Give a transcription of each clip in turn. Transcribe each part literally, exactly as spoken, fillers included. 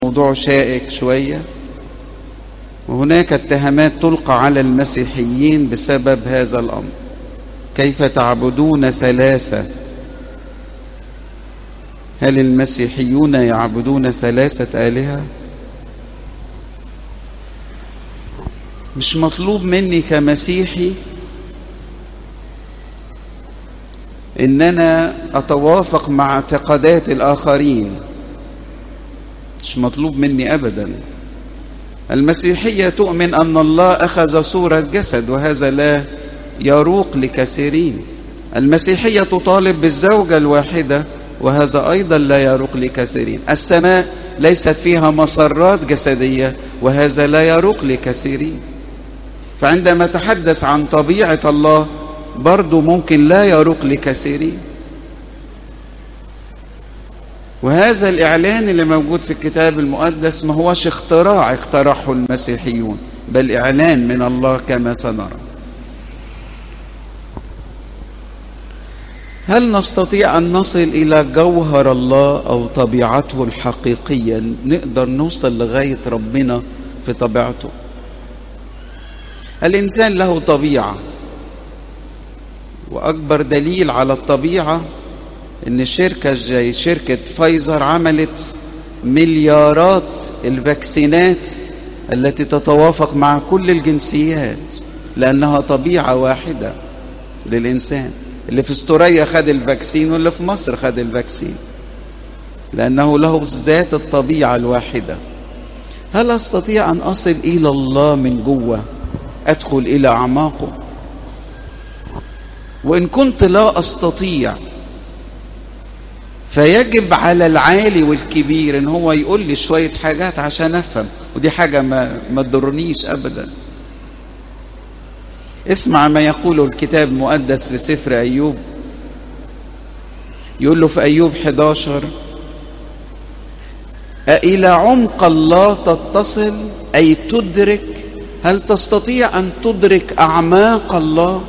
موضوع شائك شوية، وهناك اتهامات تلقى على المسيحيين بسبب هذا الأمر. كيف تعبدون ثلاثة؟ هل المسيحيون يعبدون ثلاثة آلهة؟ مش مطلوب مني كمسيحي إن أنا أتوافق مع اعتقادات الآخرين، مش مطلوب مني أبدا. المسيحية تؤمن أن الله أخذ صورة جسد، وهذا لا يروق لكثيرين. المسيحية تطالب بالزوجة الواحدة، وهذا أيضا لا يروق لكثيرين. السماء ليست فيها مسرات جسدية، وهذا لا يروق لكثيرين. فعندما تحدث عن طبيعة الله برضو ممكن لا يروق لكثيرين. وهذا الإعلان اللي موجود في الكتاب المقدس ما هوش اختراع اخترعه المسيحيون، بل إعلان من الله كما سنرى. هل نستطيع أن نصل إلى جوهر الله أو طبيعته الحقيقية؟ نقدر نوصل لغاية ربنا في طبيعته. الإنسان له طبيعة، وأكبر دليل على الطبيعة إن شركة زي شركة فايزر عملت مليارات الفاكسينات التي تتوافق مع كل الجنسيات، لأنها طبيعة واحدة للإنسان. اللي في استراليا خد الفاكسين، واللي في مصر خد الفاكسين، لأنه له ذات الطبيعة الواحدة. هل أستطيع أن أصل إلى الله من جوه، أدخل إلى أعماقه؟ وإن كنت لا أستطيع، فيجب على العالي والكبير إن هو يقول لي شوية حاجات عشان أفهم، ودي حاجة ما ما تضرنيش أبدا. اسمع ما يقوله الكتاب المقدس في سفر أيوب. يقول له في أيوب إحدى عشر: أإلى عمق الله تتصل، أي تدرك؟ هل تستطيع أن تدرك أعماق الله؟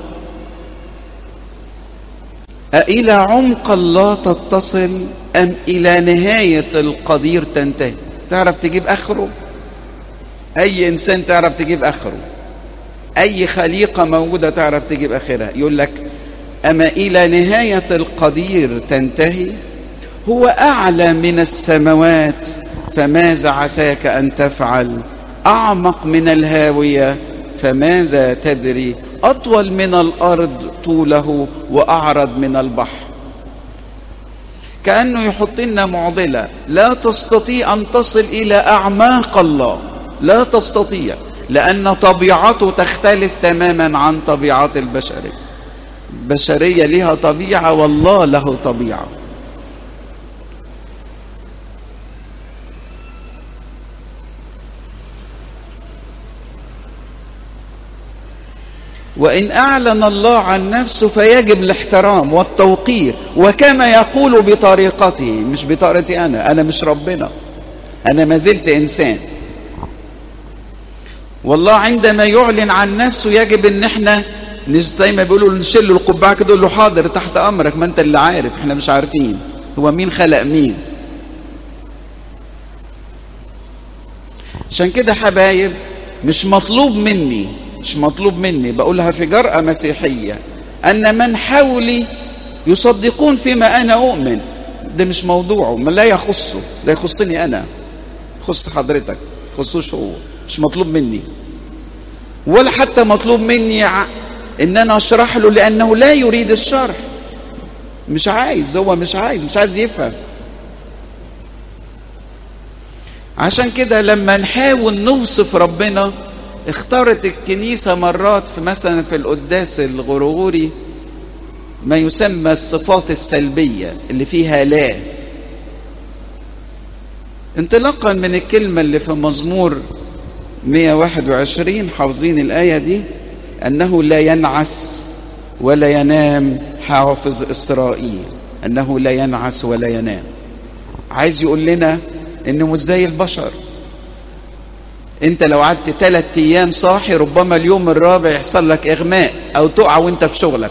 أإلى عمق الله تتصل أم إلى نهاية القدير تنتهي؟ تعرف تجيب آخره؟ أي إنسان تعرف تجيب آخره، أي خليقة موجودة تعرف تجيب آخرها. يقول لك: أما إلى نهاية القدير تنتهي؟ هو أعلى من السماوات، فماذا عساك أن تفعل؟ أعمق من الهاوية، فماذا تدري؟ أطول من الأرض طوله، وأعرض من البحر. كأنه يحط لنا معضلة، لا تستطيع أن تصل إلى أعماق الله، لا تستطيع، لأن طبيعته تختلف تماما عن طبيعة البشرية. البشرية لها طبيعة، والله له طبيعة. وإن أعلن الله عن نفسه فيجب الاحترام والتوقير، وكما يقول بطريقته، مش بطريقتي أنا. أنا مش ربنا، أنا ما زلت إنسان. والله عندما يعلن عن نفسه يجب ان احنا زي ما بيقولوا نشيل له القبعه كده، نقول له حاضر تحت امرك، ما انت اللي عارف، احنا مش عارفين هو مين خلق مين. عشان كده حبايب، مش مطلوب مني مش مطلوب مني بقولها في جرأة مسيحية ان من حولي يصدقون فيما انا اؤمن. ده مش موضوعه، ما لا يخصه، ده يخصني انا، يخص حضرتك، يخصوش هو. مش مطلوب مني، ولا حتى مطلوب مني ان انا اشرح له، لانه لا يريد الشرح. مش عايز، هو مش عايز مش عايز يفهم. عشان كده لما نحاول نوصف ربنا، اختارت الكنيسة مرات في مثلا في القداس الغرغوري ما يسمى الصفات السلبية اللي فيها لا، انطلاقا من الكلمة اللي في مزمور مئة وواحد وعشرين، حافظين الآية دي: أنه لا ينعس ولا ينام حافظ إسرائيل. أنه لا ينعس ولا ينام، عايز يقول لنا إنه مش زي البشر. أنت لو قعدت ثلاث أيام صاحي، ربما اليوم الرابع يحصل لك إغماء أو تقع وأنت في شغلك.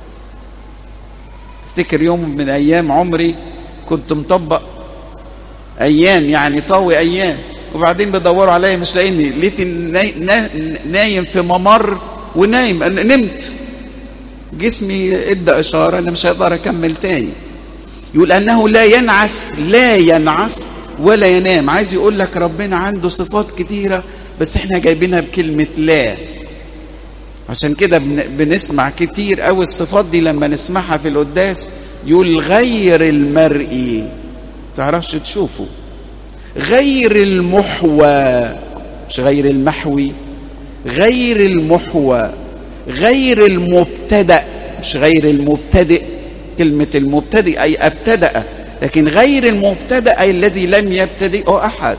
افتكر يوم من أيام عمري كنت مطبق ايام يعني طاوي ايام، وبعدين بيدوروا عليا مش لاقيني، لقيت نايم في ممر ونايم، نمت، جسمي ادى اشاره انا مش هقدر اكمل تاني. يقول انه لا ينعس، لا ينعس ولا ينام. عايز يقول لك ربنا عنده صفات كتيره بس احنا جايبينها بكلمه لا. عشان كده بنسمع كتير قوي الصفات دي لما نسمعها في القداس. يقول غير المرئي، تعرفش تشوفه، غير المحوى، مش غير المحوي، غير المحوى، غير المبتدأ، مش غير المبتدئ. كلمة المبتدئ أي ابتدأ، لكن غير المبتدأ أي الذي لم يبتدئه أحد.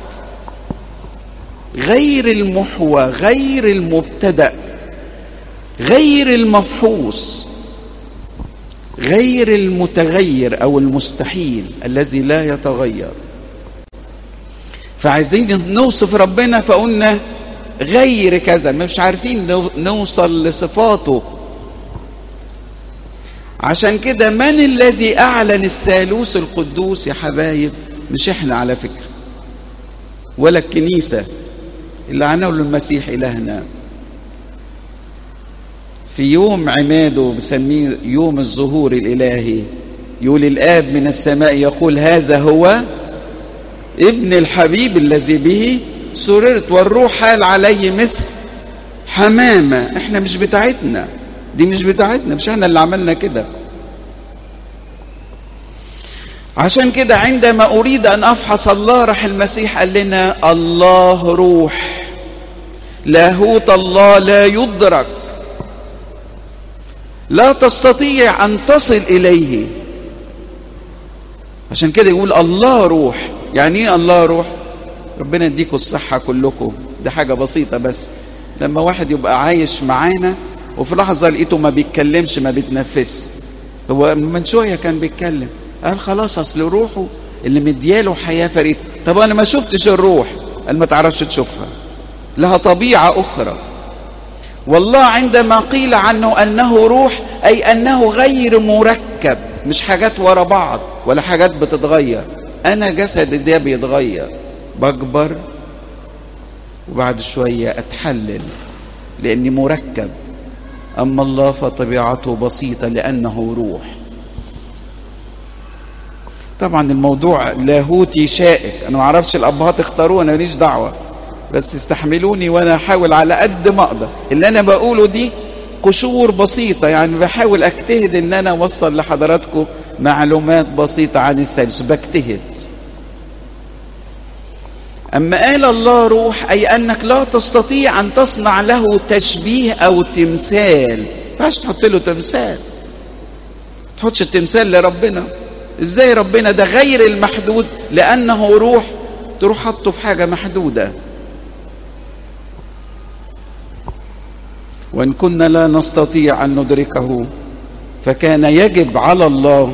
غير المحوى، غير المبتدأ، غير المفحوص، غير المتغير أو المستحيل الذي لا يتغير. فعايزين نوصف ربنا فقلنا غير كذا، مش عارفين نوصل لصفاته. عشان كده من الذي أعلن الثالوث القدوس يا حبايب؟ مش احنا على فكرة ولا الكنيسة، اللي عنه المسيح إلهنا. في يوم عماده بسميه يوم الظهور الإلهي، يقول الآب من السماء يقول هذا هو ابن الحبيب الذي به سررت، والروح حال علي مثل حمامة. احنا مش بتاعتنا دي، مش بتاعتنا، مش احنا اللي عملنا كده. عشان كده عندما أريد أن أفحص الله راح المسيح قال لنا الله روح، لاهوت الله لا يدرك، لا تستطيع أن تصل إليه. عشان كده يقول الله روح. يعني ايه الله روح؟ ربنا يديكم الصحة كلكم، دي حاجة بسيطة، بس لما واحد يبقى عايش معانا وفي لحظة لقيته ما بيتكلمش ما بيتنفس، هو من شوية كان بيتكلم، قال خلاص أصل روحه اللي مدياله حياة فريد. طب أنا ما شفتش الروح، قال ما تعرفش تشوفها، لها طبيعة أخرى. والله عندما قيل عنه أنه روح أي أنه غير مركب، مش حاجات ورا بعض ولا حاجات بتتغير. أنا جسدي ده بيتغير، بكبر وبعد شوية أتحلل لأني مركب. أما الله فطبيعته بسيطة لأنه روح. طبعا الموضوع لاهوتي شائك، أنا ما أعرفش الأبهات اختاروه، أنا ماليش دعوة، بس استحملوني وأنا أحاول على قد ما أقدر. اللي أنا بقوله دي قشور بسيطة، يعني بحاول أجتهد إن أنا أوصل لحضراتكم معلومات بسيطة عن الثالوث، بجتهد. أما قال الله روح أي أنك لا تستطيع أن تصنع له تشبيه أو تمثال. فاش تحط له تمثال، تحطش التمثال لربنا. إزاي ربنا ده غير المحدود لأنه روح تروح حطه في حاجة محدودة؟ وإن كنا لا نستطيع أن ندركه فكان يجب على الله،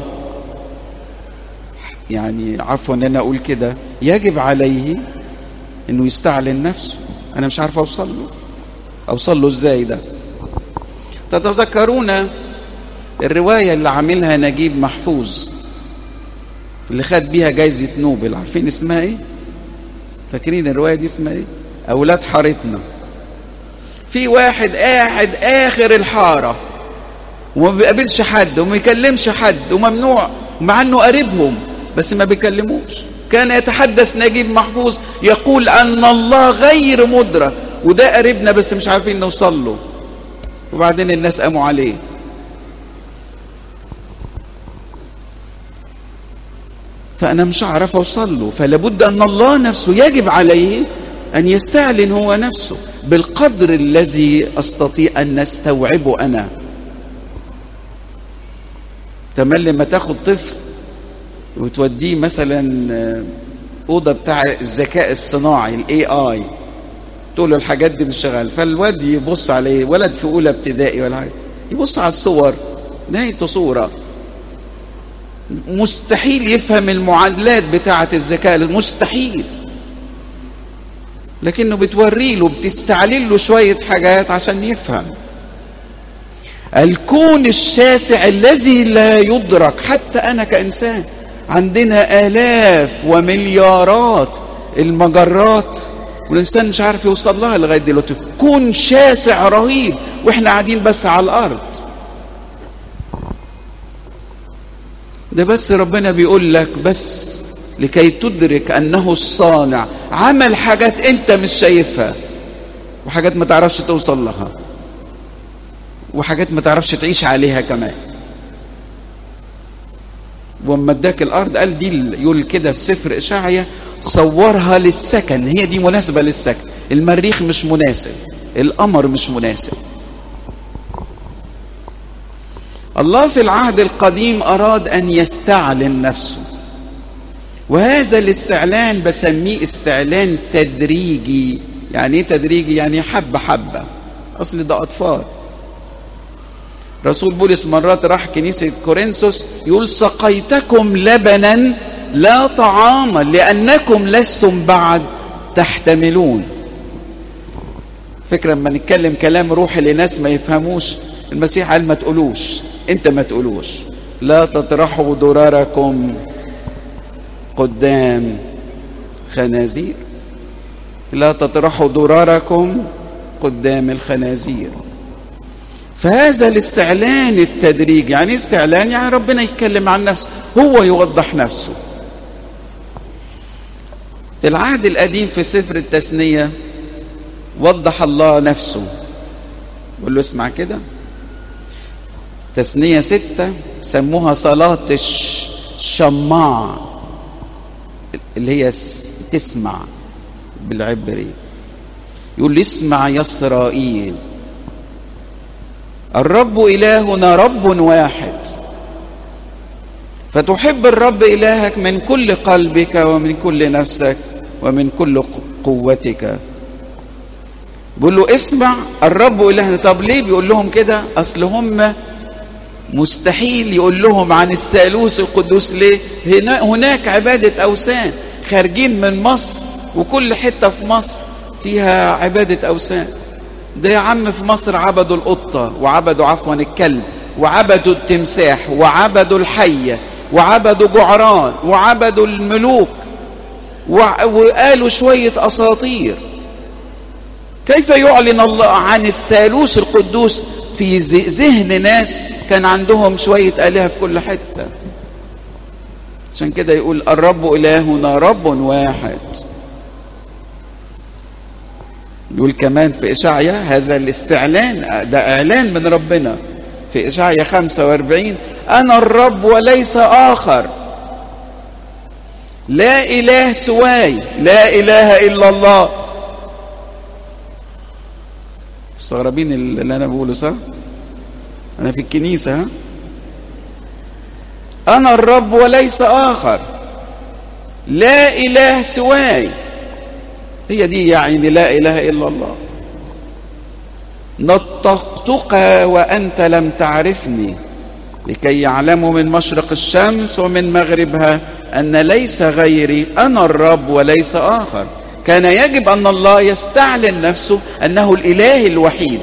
يعني عفوا أن أنا أقول كده، يجب عليه أنه يستعلن نفسه. أنا مش عارف أوصل له، أوصل له إزاي ده؟ تتذكرون الرواية اللي عاملها نجيب محفوظ اللي خد بيها جايزة نوبل، عارفين اسمها إيه؟ فاكرين الرواية دي اسمها إيه؟ أولاد حارتنا. في واحد قاعد آخر الحارة وما بيقابلش حد وما يكلمش حد وممنوع، مع أنه قريبهم بس ما بيكلموش. كان يتحدث نجيب محفوظ يقول أن الله غير مدرك، وده قريبنا بس مش عارفين نوصل له. وبعدين الناس قاموا عليه. فأنا مش عارف أوصل له، فلابد أن الله نفسه يجب عليه أن يستعلن هو نفسه بالقدر الذي أستطيع أن نستوعبه أنا. تمام لما تاخد طفل وتوديه مثلا أوضة بتاع الذكاء الصناعي الاي اي، تقول له الحاجات دي مش شغال، فالواد يبص عليه، ولد في أولى ابتدائي ولا حاجة، يبص على الصور، نهايته صورة. مستحيل يفهم المعادلات بتاعة الذكاء، مستحيل. لكنه بتوري له، بتستعلل له شوية حاجات عشان يفهم. الكون الشاسع الذي لا يدرك، حتى أنا كإنسان عندنا آلاف ومليارات المجرات والإنسان مش عارف يوصل لها لغاية دلوقتي. كون شاسع رهيب وإحنا قاعدين بس على الأرض. ده بس ربنا بيقول لك بس لكي تدرك أنه الصانع عمل حاجات أنت مش شايفها، وحاجات ما تعرفش توصل لها، وحاجات ما تعرفش تعيش عليها كمان. وما اداك الارض قال دي، يقول كده في سفر اشعيا صورها للسكن، هي دي مناسبه للسكن. المريخ مش مناسب، القمر مش مناسب. الله في العهد القديم اراد ان يستعلن نفسه، وهذا الاستعلان بسميه استعلان تدريجي. يعني ايه تدريجي؟ يعني حبه حبه، اصل ده اطفال. رسول بولس مرات راح كنيسة كورنثوس يقول سقيتكم لبنا لا طعاما لأنكم لستم بعد تحتملون. فكرة لما نتكلم كلام روحي لناس ما يفهموش، المسيح قال ما تقولوش، انت ما تقولوش. لا تطرحوا ضراركم قدام خنازير، لا تطرحوا ضراركم قدام الخنازير. فهذا الاستعلان التدريجي. يعني استعلان يعني ربنا يتكلم عن نفسه، هو يوضح نفسه. في العهد القديم في سفر التثنية وضح الله نفسه، بقول له اسمع كده. تثنية ستة سموها صلاة الشماع، اللي هي تسمع بالعبري. يقول اسمع يا إسرائيل الرب إلهنا رب واحد، فتحب الرب إلهك من كل قلبك ومن كل نفسك ومن كل قوتك. بيقول له اسمع الرب إلهنا. طب ليه بيقول لهم كده؟ أصل هم مستحيل يقول لهم عن الثالوث القدوس. ليه؟ هناك عبادة أوثان، خارجين من مصر وكل حتة في مصر فيها عبادة أوثان. ده يا عم في مصر عبدوا القطة، وعبدوا عفوا الكلب، وعبدوا التمساح، وعبدوا الحية، وعبدوا جعران، وعبدوا الملوك، وقالوا شوية أساطير. كيف يعلن الله عن الثالوث القدوس في ذهن ناس كان عندهم شوية آلهة في كل حتة؟ عشان كده يقول الرب إلهنا رب واحد. يقول كمان في إشعيا هذا الاستعلان، ده إعلان من ربنا في إشعيا خمسة وأربعين: أنا الرب وليس آخر، لا إله سواي، لا إله إلا الله. مستغربين اللي أنا بقوله صح؟ أنا في الكنيسة ها؟ أنا الرب وليس آخر، لا إله سواي. هي دي يعني لا إله إلا الله. نطقتك وأنت لم تعرفني، لكي يعلموا من مشرق الشمس ومن مغربها أن ليس غيري، أنا الرب وليس آخر. كان يجب أن الله يستعلن نفسه أنه الإله الوحيد.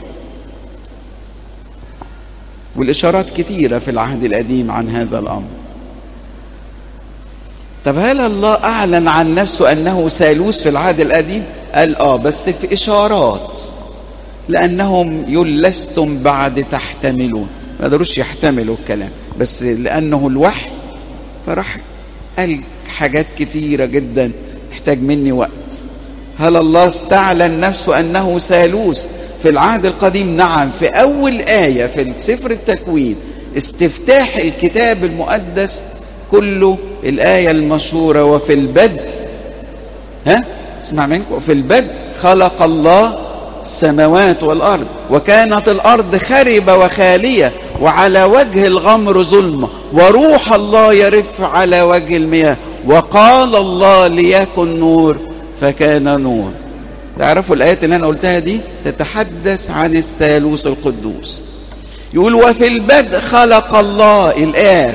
والإشارات كثيرة في العهد القديم عن هذا الأمر. طب هل الله أعلن عن نفسه أنه ثالوث في العهد القديم؟ قال آه، بس في إشارات، لأنهم يقول لستم بعد تحتملون، ما قدروش يحتملوا الكلام، بس لأنه الوحي فراح قال حاجات كتيرة جدا يحتاج مني وقت. هل الله استعلن نفسه أنه ثالوث في العهد القديم؟ نعم، في أول آية في سفر التكوين، استفتاح الكتاب المقدس كله، الآية المشهورة: وفي البدء، ها اسمع منكم، في البدء خلق الله السماوات والأرض، وكانت الأرض خربة وخالية، وعلى وجه الغمر ظلمة، وروح الله يرف على وجه المياه، وقال الله ليكن نور فكان نور. تعرفوا الآيات اللي أنا قلتها دي تتحدث عن الثالوث القدوس. يقول وفي البدء خلق الله الآب،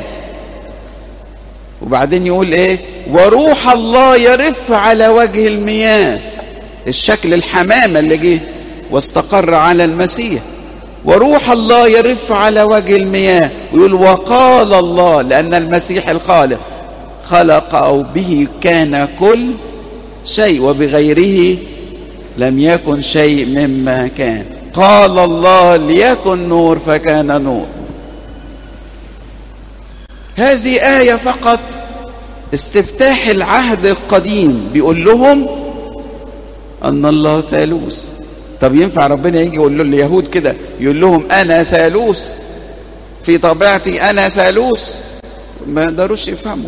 وبعدين يقول ايه؟ وروح الله يرف على وجه المياه، الشكل الحمامة اللي جه واستقر على المسيح. وروح الله يرف على وجه المياه، ويقول وقال الله، لأن المسيح الخالق خلق أو به كان كل شيء وبغيره لم يكن شيء مما كان. قال الله ليكن نور فكان نور. هذه آية فقط استفتاح العهد القديم بيقول لهم أن الله ثالوث. طب ينفع ربنا يجي يقول له اليهود كده، يقول لهم أنا ثالوث في طبيعتي، أنا ثالوث؟ ما يقدروش يفهموا.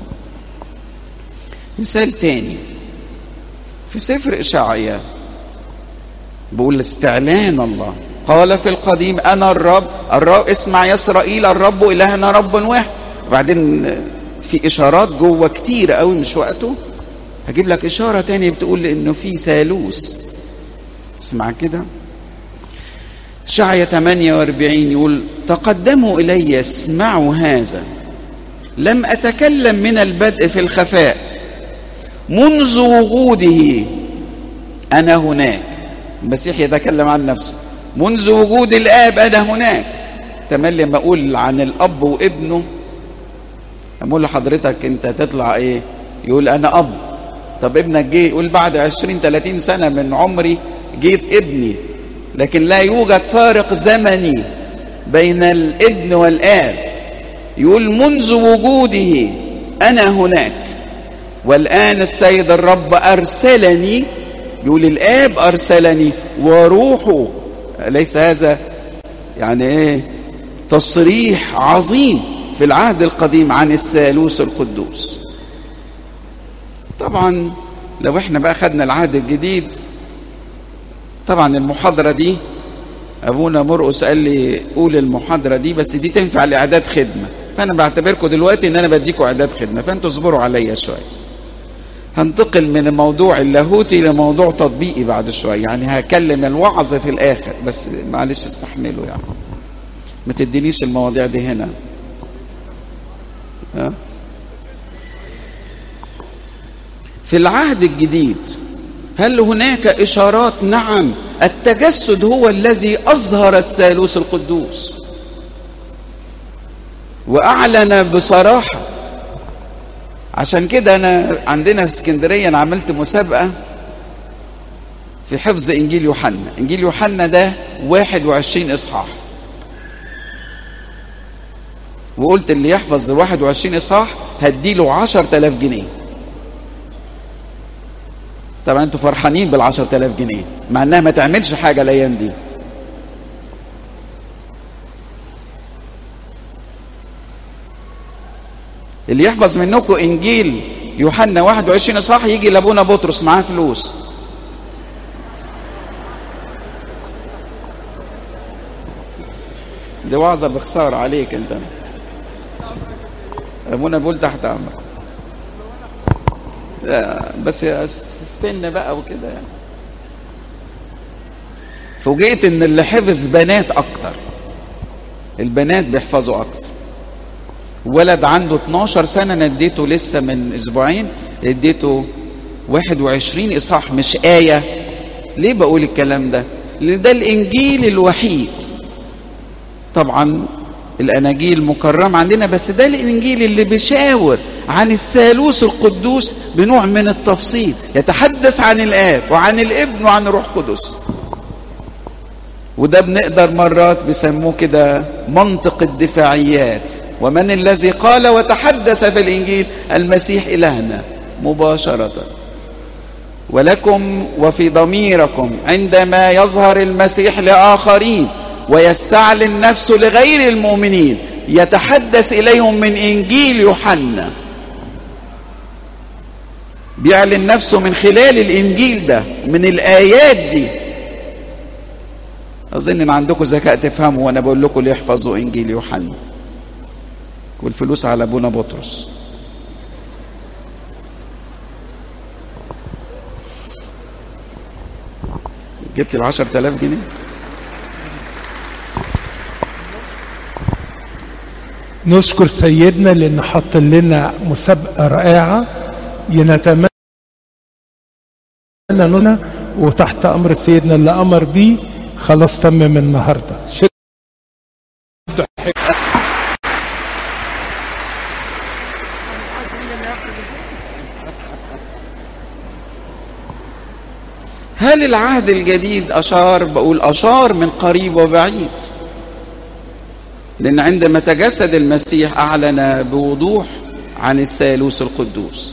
مثال تاني في سفر إشعياء بيقول استعلان الله، قال في القديم أنا الرب الرب اسمع يا إسرائيل الرب إلهنا رب واحد. وبعدين في إشارات جوه كتير قوي مش وقته، هجيب لك إشارة تانية بتقول إنه في ثالوث. اسمع كده إشعياء ثمانية وأربعين يقول تقدموا إلي اسمعوا هذا، لم أتكلم من البدء في الخفاء، منذ وجوده أنا هناك. المسيح يتكلم عن نفسه، منذ وجود الآب أنا هناك. تملي لما أقول عن الأب وابنه أقول لحضرتك أنت تطلع إيه؟ يقول أنا أب. طب ابنك جه؟ يقول بعد عشرين ثلاثين سنة من عمري جيت ابني، لكن لا يوجد فارق زمني بين الابن والآب. يقول منذ وجوده أنا هناك، والآن السيد الرب أرسلني. يقول الآب أرسلني وروحه. ليس هذا يعني إيه تصريح عظيم في العهد القديم عن الثالوث القدوس؟ طبعا لو احنا بقى خدنا العهد الجديد، طبعا المحاضرة دي أبونا مرقس قال لي قول المحاضرة دي، بس دي تنفع لإعداد خدمة، فأنا بعتبركم دلوقتي إن أنا بديكم إعداد خدمة، فأنتوا اصبروا عليا شوية. هنتقل من الموضوع اللاهوتي لموضوع تطبيقي بعد شوية، يعني هكلم الوعظ في الآخر، بس معلش استحملوا يعني، ما تدينيش المواضيع دي هنا. ها؟ في العهد الجديد هل هناك إشارات؟ نعم، التجسد هو الذي أظهر الثالوث القدوس وأعلن بصراحة. عشان كده أنا عندنا في اسكندرية أنا عملت مسابقة في حفظ إنجيل يوحنا. إنجيل يوحنا ده واحد وعشرين إصحاح، وقلت اللي يحفظ واحد وعشرين إصحاح هديله عشر تلاف جنيه. طبعا انتوا فرحانين بالعشر تلاف جنيه مع انها ما تعملش حاجة الايام دي. اللي يحفظ منكم انجيل يوحنا واحد وعشرين اصحاح يجي لابونا بطرس معاه فلوس. دي وعظة بخسارة عليك انت. ابونا بقول تحت امرك، بس السن بقى وكده يعني. فوجئت ان اللي حفظ بنات اكتر، البنات بيحفظوا اكتر. ولد عنده اتناشر سنة نديته لسه من اسبوعين، اديته واحد وعشرين اصحاح مش آية. ليه بقول الكلام ده؟ لان ده الانجيل الوحيد. طبعا الاناجيل مكرمة عندنا، بس ده الانجيل اللي بيشاور عن الثالوث القدوس بنوع من التفصيل، يتحدث عن الآب وعن الابن وعن الروح القدس. وده بنقدر مرات بيسموه كده منطق الدفاعيات. ومن الذي قال وتحدث في الإنجيل؟ المسيح إلهنا مباشرة. ولكم وفي ضميركم عندما يظهر المسيح لآخرين ويستعلن نفسه لغير المؤمنين يتحدث إليهم من إنجيل يوحنا، بيعلن نفسه من خلال الإنجيل ده، من الآيات دي. أظن إن عندكم ذكاء تفهموا وأنا بقول لكم ليحفظوا إنجيل يوحنا. والفلوس على أبونا بطرس. جبت العشر تلاف جنيه. نشكر سيدنا لأنه حط لنا مسابقة رائعة ينتمنى لنا، وتحت أمر سيدنا اللي أمر بيه خلاص تمم النهاردة. شد هل العهد الجديد أشار؟ بقول أشار من قريب وبعيد، لأن عندما تجسد المسيح أعلن بوضوح عن الثالوث القدوس.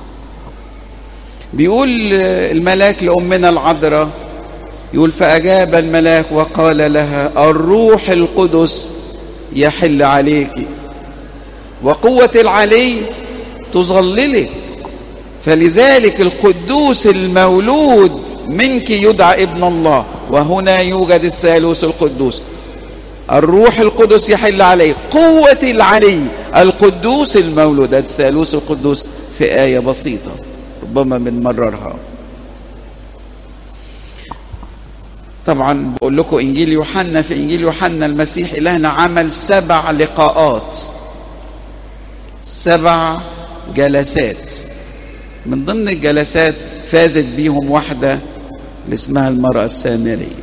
بيقول الملاك لأمنا العذراء، يقول فأجاب الملاك وقال لها الروح القدس يحل عليك وقوة العلي تظللك، فلذلك القدوس المولود منك يدعى ابن الله. وهنا يوجد الثالوث القدوس، الروح القدس يحل عليه، قوة العلي، القدوس المولود. الثالوث القدوس في آية بسيطة ربما بنمررها. طبعا بقول لكم إنجيل يوحنا، في إنجيل يوحنا المسيح إلهنا عمل سبع لقاءات، سبع جلسات. من ضمن الجلسات فازت بيهم واحدة اللي اسمها المرأة السامرية.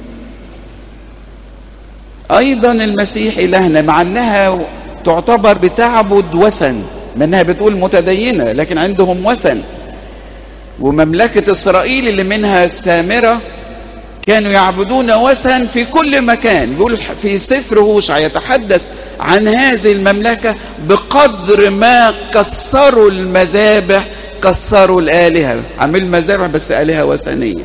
أيضا المسيح إلهنا مع أنها تعتبر بتعبد وثن، منها بتقول متدينة لكن عندهم وثن، ومملكة إسرائيل اللي منها السامرة كانوا يعبدون وثن في كل مكان. بيقول في سفر هوشع يتحدث عن هذه المملكة بقدر ما كسروا المذابح، كسروا الآلهة، عملوا مذابح بس آلهة وثنية.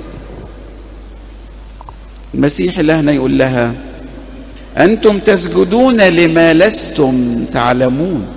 المسيح إلهنا يقول لها أنتم تسجدون لما لستم تعلمون،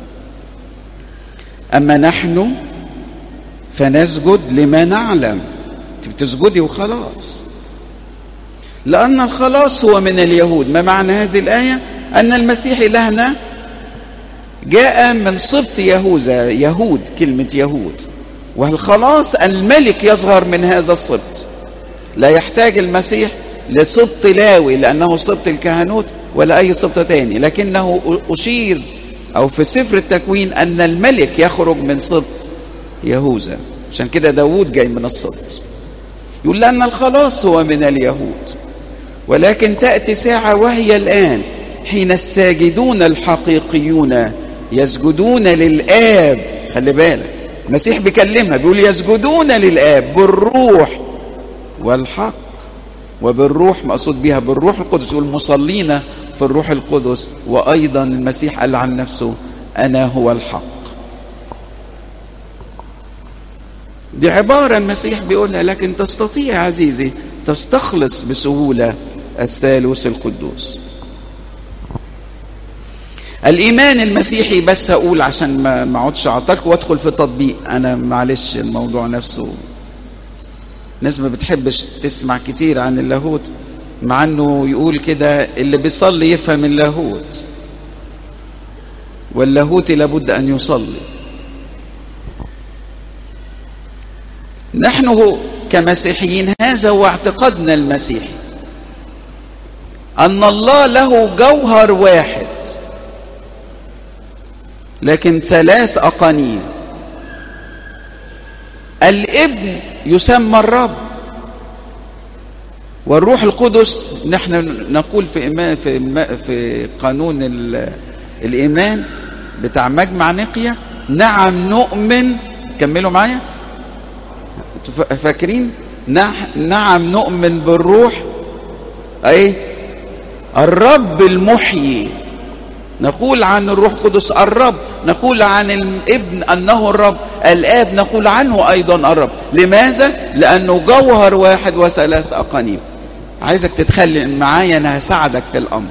أما نحن فنسجد لما نعلم. تسجدي وخلاص، لأن الخلاص هو من اليهود. ما معنى هذه الآية؟ أن المسيح إلهنا جاء من سبط يهوذا، يهود، كلمة يهود، والخلاص الملك يظهر من هذا السبط. لا يحتاج المسيح لسبط لاوي لأنه سبط الكهنوت ولا أي سبط تاني، لكنه أشير أو في سفر التكوين أن الملك يخرج من سبط يهوذا، عشان كده داود جاي من السبط. يقول لأن الخلاص هو من اليهود، ولكن تأتي ساعة وهي الآن حين الساجدون الحقيقيون يسجدون للآب. خلي بالك المسيح بيكلمها بيقول يسجدون للآب بالروح والحق. وبالروح مقصود بها بالروح القدس، والمصلين في الروح القدس. وأيضا المسيح قال عن نفسه أنا هو الحق. دي عبارة المسيح بيقولها، لكن تستطيع عزيزي تستخلص بسهولة الثالوث القدوس. الإيمان المسيحي، بس أقول عشان ما ما اقعدش أعطلك وأدخل في تطبيق، أنا معلش الموضوع نفسه ناس ما بتحبش تسمع كتير عن اللاهوت، مع أنه يقول كده اللي بيصلي يفهم اللاهوت، واللاهوت لابد أن يصلي. نحن كمسيحيين هذا هو اعتقادنا المسيحي، أن الله له جوهر واحد لكن ثلاث أقانيم. الابن يسمى الرب، والروح القدس نحن نقول في إيمان في في قانون الإيمان بتاع مجمع نقية، نعم نؤمن. كملوا معايا، فاكرين؟ نعم نؤمن بالروح أي الرب المحيي. نقول عن الروح القدس الرب، نقول عن الابن أنه الرب، الآب نقول عنه أيضا الرب. لماذا؟ لأنه جوهر واحد وثلاث أقانيم. عايزك تتخلي معايا، أنا هساعدك في الأمر.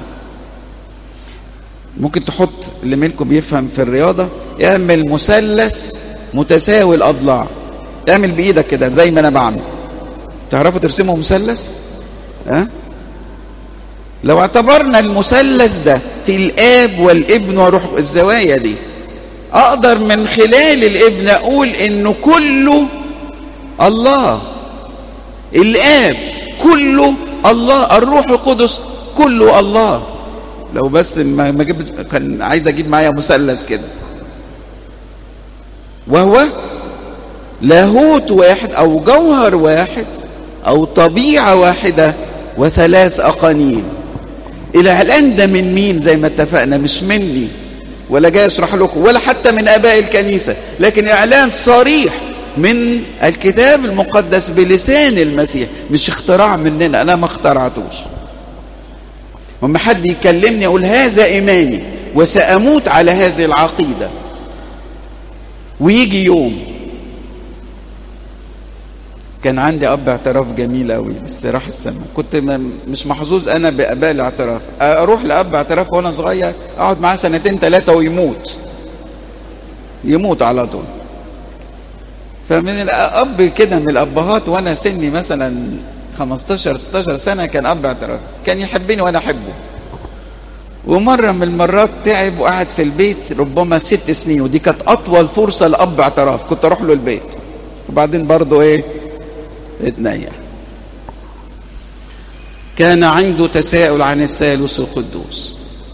ممكن تحط اللي منكم بيفهم في الرياضة، يعمل مثلث متساوي الأضلاع، اعمل بإيدك كده زي ما أنا بعمل. تعرفوا ترسموا مثلث؟ ها؟ لو اعتبرنا المثلث ده في الآب والابن وروح، الزوايا دي أقدر من خلال الابن أقول إنه كله الله، الآب كله الله، الروح القدس كله الله. لو بس ما ما جبت، كان عايز أجيب معايا مثلث كده، وهو لاهوت واحد أو جوهر واحد أو طبيعة واحدة وثلاث أقانيم. الإعلان ده من مين؟ زي ما اتفقنا مش مني ولا جاي أشرح لكم ولا حتى من آباء الكنيسة، لكن إعلان صريح من الكتاب المقدس بلسان المسيح، مش اختراع مننا، انا ما اخترعتوش. وما حد يكلمني اقول هذا ايماني وسأموت على هذه العقيدة. ويجي يوم كان عندي اب اعتراف جميل قوي بس راح السما، كنت مش محظوظ انا باباء الاعتراف، اروح لاب اعتراف وانا صغير اقعد معاه سنتين ثلاثه ويموت يموت على طول. فمن الاب كده من الابهات وانا سني مثلا خمستاشر ستاشر سنه كان اب اعتراف، كان يحبني وانا احبه. ومره من المرات تعب وقعد في البيت ربما ست سنين، ودي كانت اطول فرصه لاب اعتراف، كنت اروح له البيت وبعدين برضه ايه اتنيح. كان عنده تساؤل عن الثالوث القدوس.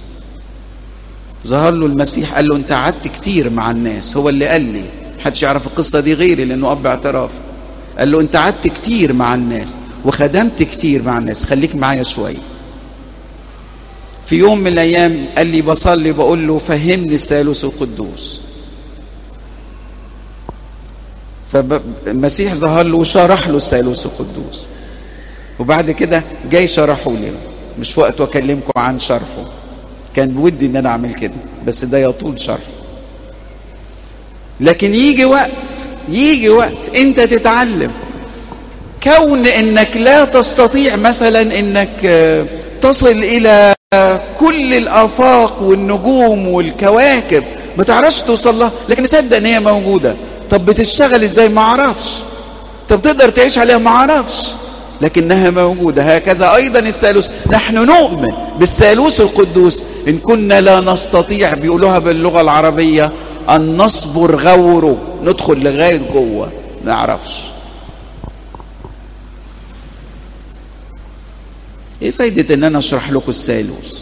ظهر له المسيح قال له انت قعدت كتير مع الناس، هو اللي قال لي، محدش يعرف القصه دي غيري لانه اب اعتراف. قال له انت قعدت كتير مع الناس وخدمت كتير مع الناس، خليك معايا شويه. في يوم من الايام قال لي بصلي بقول له فهمني الثالوث القدوس. فالمسيح ظهر له وشرح له الثالوث القدوس، وبعد كده جاي شرحه لي، مش وقت اكلمكم عن شرحه، كان بودي ان انا اعمل كده بس ده يطول شرح. لكن يجي وقت يجي وقت انت تتعلم. كون انك لا تستطيع مثلا انك تصل الى كل الافاق والنجوم والكواكب، ما تعرفش توصل لها، لكن صدق ان هي موجوده. طب بتشتغل ازاي؟ ما اعرفش. طب تقدر تعيش عليها؟ ما اعرفش، لكنها موجوده. هكذا ايضا الثالوث، نحن نؤمن بالثالوث القدوس ان كنا لا نستطيع، بيقولوها باللغه العربيه، ان نصبر غوره، ندخل لغايه جوه ما نعرفش. ايه فايده ان انا اشرح لكم الثالوث؟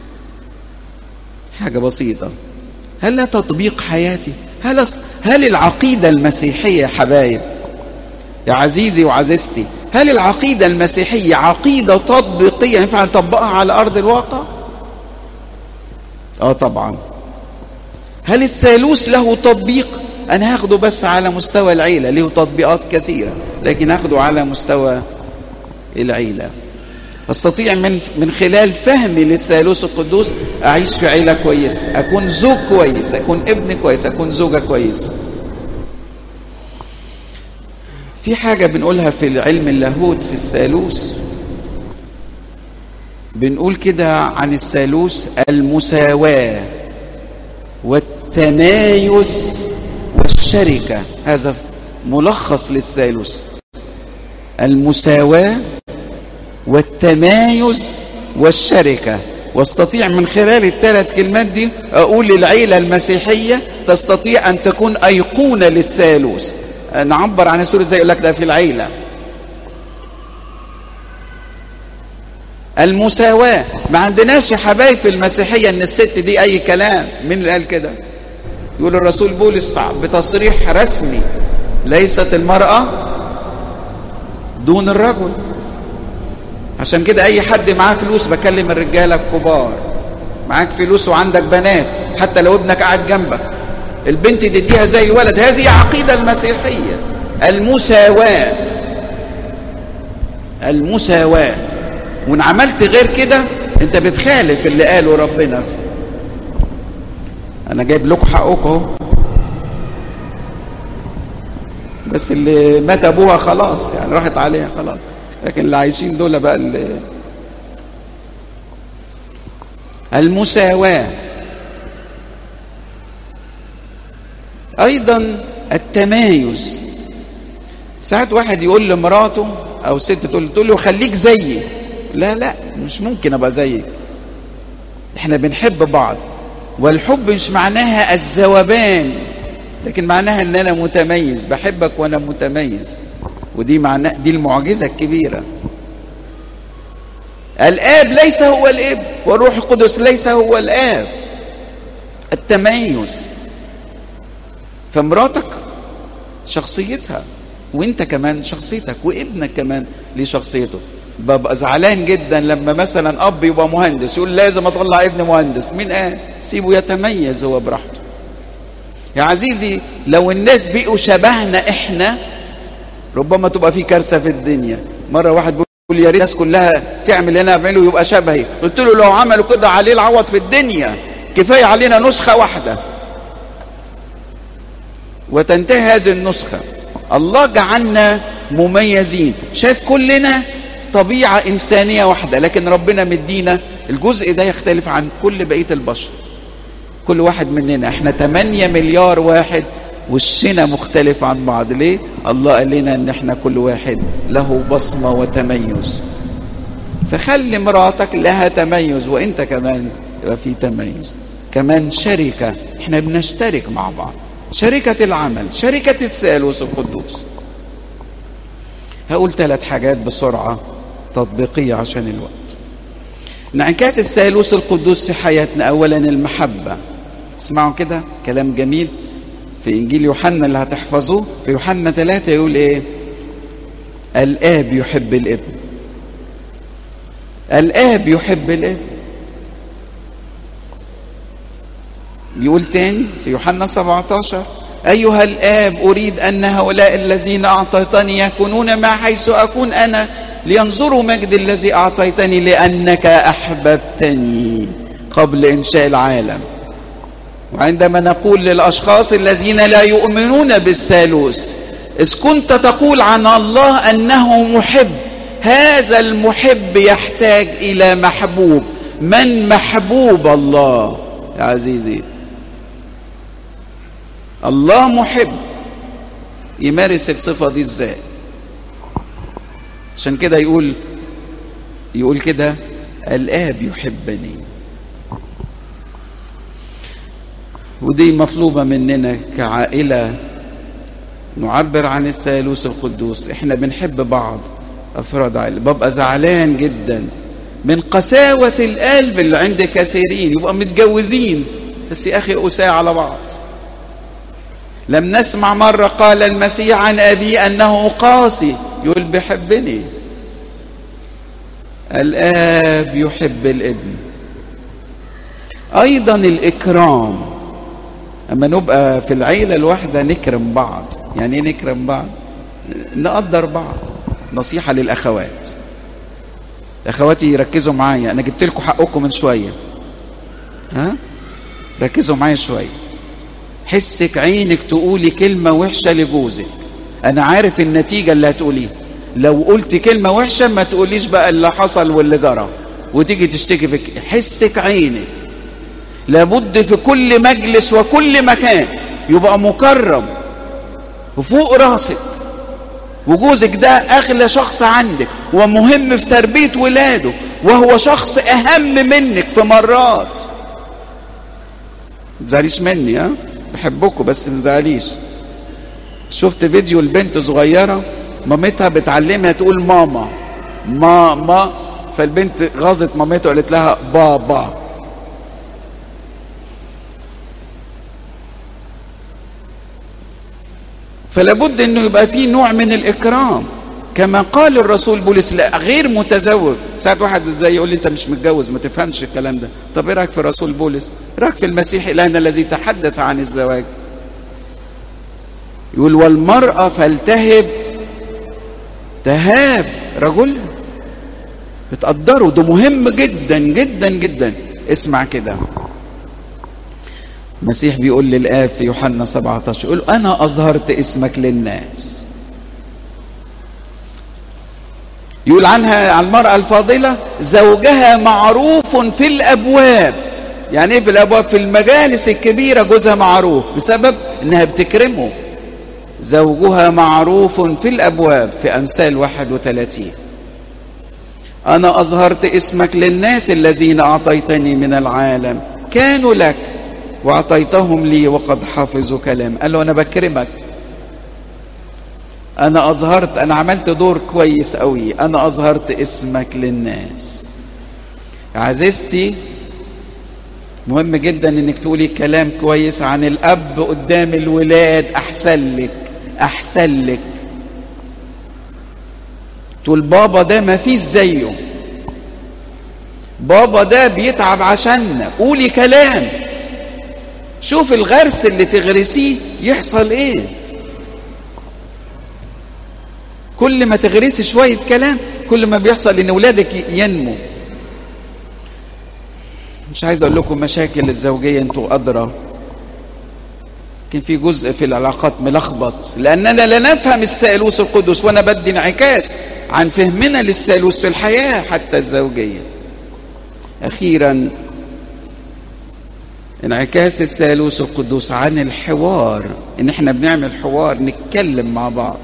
حاجه بسيطه. هل لا تطبيق حياتي؟ هل هل العقيده المسيحيه يا حبايب يا عزيزي وعزيزتي، هل العقيده المسيحيه عقيده تطبيقيه ينفع نطبقها على ارض الواقع؟ اه طبعا. هل الثالوث له تطبيق؟ انا هاخده بس على مستوى العيله، له تطبيقات كثيره، لكن هاخده على مستوى العيله. استطيع من من خلال فهمي للثالوث القدوس اعيش في عيله كويسه، اكون زوج كويس، اكون ابن كويس، اكون زوجه كويسه. في حاجه بنقولها في علم اللاهوت في الثالوث، بنقول كده عن الثالوث المساواه والتمايز والشركه. هذا ملخص للثالوث: المساواه والتمايز والشركة. واستطيع من خلال الثلاث كلمات دي اقول للعيلة المسيحية تستطيع ان تكون ايقونة للثالوث. نعبر عن الثالوث زي يقول لك ده في العيلة. المساواة، ما عندناش يا حبايب في المسيحية ان الست دي اي كلام. مين اللي قال كده؟ يقول الرسول بولس بتصريح رسمي: ليست المرأة دون الرجل. عشان كده اي حد معاه فلوس، بكلم الرجاله الكبار، معاك فلوس وعندك بنات، حتى لو ابنك قاعد جنبك البنت تديها زي الولد. هذه عقيده المسيحيه، المساواه. المساواه. وان عملت غير كده انت بتخالف اللي قاله ربنا فيه. انا جايب لكم حقكم اهو، بس اللي مات ابوها خلاص يعني راحت عليها خلاص، لكن اللي عايشين دول بقى اللي المساواة. ايضا التمايز. ساعات واحد يقول لمراته او ست تقول تقول له خليك زيي. لا لا، مش ممكن ابقى زيك. احنا بنحب بعض، والحب مش معناها الذوبان، لكن معناها ان انا متميز، بحبك وانا متميز. ودي معناه دي المعجزة الكبيرة. الآب ليس هو الابن، والروح القدس ليس هو الآب. التميز. فمراتك شخصيتها، وانت كمان شخصيتك، وابنك كمان ليه شخصيته. ببقى زعلان جدا لما مثلا اب يبقى مهندس يقول لازم اطلع ابن مهندس. مين قال؟ سيبه يتميز هو براحته. يا عزيزي لو الناس بقوا شبهنا احنا ربما تبقى في كارثة في الدنيا. مرة واحد بيقول يا ريت الناس كلها تعمل اللي انا بعمله يبقى شبهي. قلت له لو عملوا كده عليه العوض في الدنيا، كفاية علينا نسخة واحدة وتنتهي هذه النسخة. الله جعلنا مميزين، شايف كلنا طبيعة إنسانية واحدة، لكن ربنا مدينا الجزء ده يختلف عن كل بقية البشر. كل واحد مننا احنا ثمانية مليار واحد وشنا مختلف عن بعض. ليه؟ الله قال لنا ان احنا كل واحد له بصمة وتميز. فخلي مراتك لها تميز وانت كمان يبقى في تميز. كمان شركة، احنا بنشترك مع بعض، شركة العمل، شركة الثالوث القدوس. هقول ثلاث حاجات بسرعة تطبيقية عشان الوقت. انعكاس الثالوث القدوس في حياتنا. اولا المحبة. اسمعوا كده كلام جميل في انجيل يوحنا اللي هتحفظوه، في يوحنا ثلاثة يقول ايه؟ الآب يحب الابن. الآب يحب الابن. يقول تاني في يوحنا سبعة عشر أيها الآب أريد أن هؤلاء الذين أعطيتني يكونون مع حيث أكون أنا، لينظروا مجد الذي أعطيتني لأنك أحببتني قبل إنشاء العالم. وعندما نقول للأشخاص الذين لا يؤمنون بالثالوث إذ كنت تقول عن الله أنه محب، هذا المحب يحتاج إلى محبوب. من محبوب الله يا عزيزي؟ الله محب. يمارس الصفة دي ازاي؟ عشان كده يقول يقول كده الآب يحبني. ودي مطلوبة مننا كعائلة نعبر عن الثالوث القدوس. احنا بنحب بعض افراد عائلة. ببقى زعلان جدا من قساوة القلب اللي عند كثيرين يبقى متجوزين بس يا اخي قساة على بعض. لم نسمع مرة قال المسيح عن أبي أنه قاسي، يقول بيحبني. الآب يحب الابن. أيضا الإكرام. أما نبقى في العيلة الواحدة نكرم بعض. يعني ايه نكرم بعض؟ نقدر بعض. نصيحة للأخوات، أخواتي ركزوا معايا، أنا جبت لكم حقكم من شوية، ها؟ ركزوا معايا شوية. حسك عينك تقولي كلمة وحشة لجوزك، أنا عارف النتيجة اللي هتقوليها. لو قلت كلمة وحشة ما تقوليش بقى اللي حصل واللي جرى وتيجي تشتكي فيك. حسك عينك لابد في كل مجلس وكل مكان يبقى مكرم وفوق راسك، وجوزك ده أغلى شخص عندك ومهم في تربية ولاده، وهو شخص أهم منك في مرات. متزعليش مني، ها؟ بحبكم بس متزعليش. شفت فيديو البنت صغيرة مامتها بتعلمها تقول ماما ماما، فالبنت غاظت مامتها وقالت لها بابا. فلابد انه يبقى فيه نوع من الاكرام كما قال الرسول بولس لا غير متزوج. ساعة واحد ازاي يقول لي انت مش متجوز، ما تفهمش الكلام ده. طب ايه رايك في الرسول بولس؟ رايك في المسيح الهنا الذي تحدث عن الزواج؟ يقول والمرأة فلتهب تهاب رجلها. بتقدروا، ده مهم جدا جدا جدا. اسمع كده، المسيح بيقول للآب في يوحنا سبعة عشر يقول أنا أظهرت اسمك للناس. يقول عنها عن المرأة الفاضلة زوجها معروف في الأبواب. يعني ايه في الأبواب؟ في المجالس الكبيرة جوزها معروف بسبب انها بتكرمه. زوجها معروف في الأبواب في أمثال واحد وثلاثين. أنا أظهرت اسمك للناس الذين أعطيتني من العالم كانوا لك وأعطيتهم لي وقد حفظوا كلام. قال له أنا بكرمك، أنا أظهرت، أنا عملت دور كويس قوي، أنا أظهرت اسمك للناس. عزيزتي مهم جدا إنك تقولي كلام كويس عن الأب قدام الولاد. أحسن لك أحسن لك تقول بابا ده ما فيش زيه، بابا ده بيتعب عشاننا. قولي كلام شوف الغرس اللي تغرسيه يحصل ايه. كل ما تغرسي شوية كلام كل ما بيحصل ان ولادك ينمو. مش عايز اقول لكم مشاكل الزوجية، انتوا ادرى، لكن في جزء في العلاقات ملخبط لاننا لا نفهم الثالوث القدس، وانا بدي انعكاس عن فهمنا للثالوث في الحياة حتى الزوجية. اخيرا انعكاس الثالوث القدوس عن الحوار، ان احنا بنعمل حوار نتكلم مع بعض،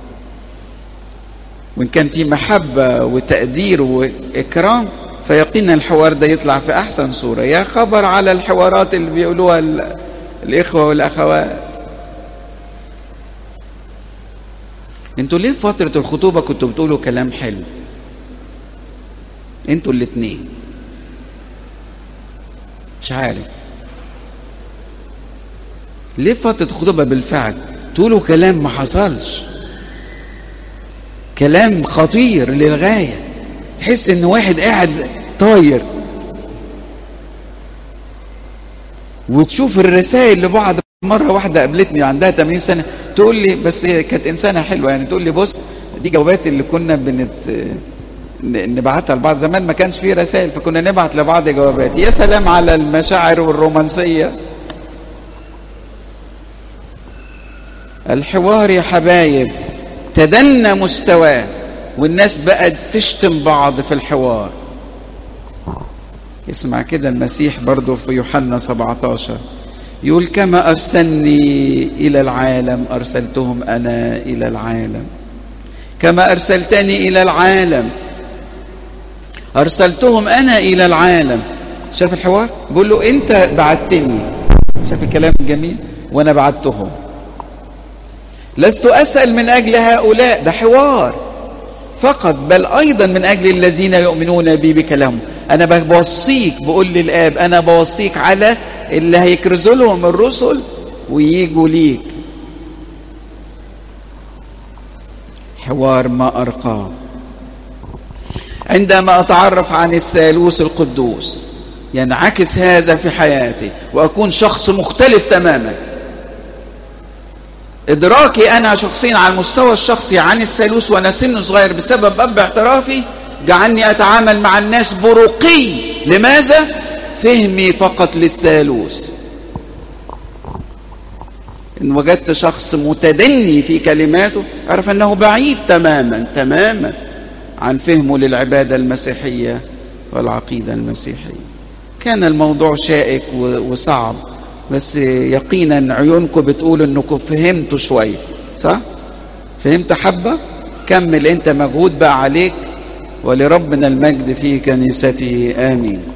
وان كان في محبة وتقدير واكرام فيقينا الحوار ده يطلع في احسن صورة. يا خبر على الحوارات اللي بيقولوها الاخوة والاخوات. انتوا ليه في فترة الخطوبة كنتوا بتقولوا كلام حلو؟ انتوا الاتنين مش عارف ليه في فترة الخطوبة بالفعل تقولوا كلام ما حصلش، كلام خطير للغاية، تحس ان واحد قاعد طاير. وتشوف الرسائل لبعض. مرة واحدة قابلتني عندها ثمانين سنة تقول لي، بس كانت إنسانة حلوة يعني، تقول لي بص دي جوابات اللي كنا بنت نبعتها لبعض زمان، ما كانش فيه رسائل فكنا نبعت لبعض جوابات. يا سلام على المشاعر والرومانسية. الحوار يا حبايب تدنى مستواه والناس بقت تشتم بعض في الحوار. اسمع كده المسيح برضو في يوحنا سبعة عشر يقول كما أرسلني إلى العالم أرسلتهم أنا إلى العالم، كما أرسلتني إلى العالم أرسلتهم أنا إلى العالم. شاف الحوار؟ بقول له أنت بعتني، شاف الكلام الجميل، وأنا بعتهم. لست أسأل من أجل هؤلاء، ده حوار فقط، بل أيضا من أجل الذين يؤمنون بي بكلامهم. أنا بوصيك، بقول للآب أنا بوصيك على اللي هيكرزوا لهم الرسل وييجوا ليك. حوار ما أرقاه. عندما أتعرف عن الثالوث القدوس ينعكس هذا في حياتي وأكون شخص مختلف تماما. إدراكي أنا شخصيا على المستوى الشخصي عن الثالوث وأنا سن صغير بسبب أب اعترافي جعلني أتعامل مع الناس برقي. لماذا؟ فهمي فقط للثالوث. إن وجدت شخص متدني في كلماته أعرف أنه بعيد تماما تماما عن فهمه للعبادة المسيحية والعقيدة المسيحية. كان الموضوع شائك وصعب، بس يقينا عيونكم بتقول انكم فهمتوا شوية، صح؟ فهمت حبة؟ كمل انت مجهود بقى عليك، ولربنا المجد في كنيسته. آمين.